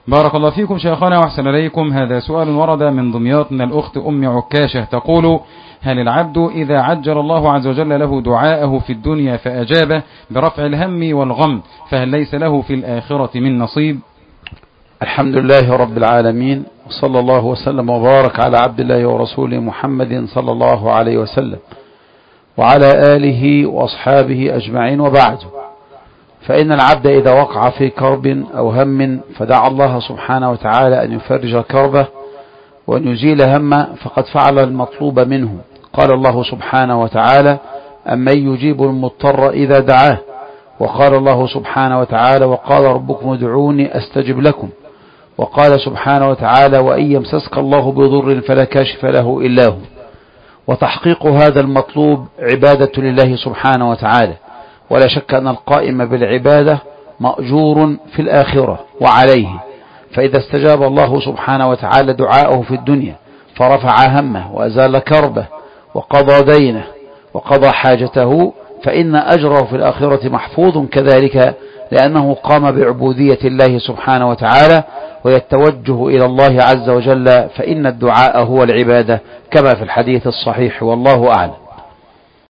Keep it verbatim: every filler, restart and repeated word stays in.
بارك الله فيكم شيخنا وأحسن إليكم. هذا سؤال ورد من دمياط من الأخت أم عكاشة تقول: هل العبد إذا عجل الله عز وجل له دعاءه في الدنيا فأجابه برفع الهم والغم فهل ليس له في الآخرة من نصيب؟ الحمد لله رب العالمين، وصلى الله وسلم وبارك على عبد الله ورسوله محمد صلى الله عليه وسلم وعلى آله وأصحابه أجمعين، وبعد. فإن العبد إذا وقع في كرب أو هم فدعا الله سبحانه وتعالى أن يفرج كربه وأن يزيل همه فقد فعل المطلوب منه. قال الله سبحانه وتعالى: أمن يجيب المضطر إذا دعاه. وقال الله سبحانه وتعالى: وقال ربكم ادعوني أستجب لكم. وقال سبحانه وتعالى: وإن يمسسك الله بضر فلا كاشف له إلا هو. وتحقيق هذا المطلوب عبادة لله سبحانه وتعالى، ولا شك أن القائم بالعبادة مأجور في الآخرة وعليه. فإذا استجاب الله سبحانه وتعالى دعاءه في الدنيا فرفع همه وأزال كربه وقضى دينه وقضى حاجته، فإن أجره في الآخرة محفوظ كذلك، لأنه قام بعبودية الله سبحانه وتعالى ويتوجه إلى الله عز وجل، فإن الدعاء هو العبادة كما في الحديث الصحيح، والله أعلم.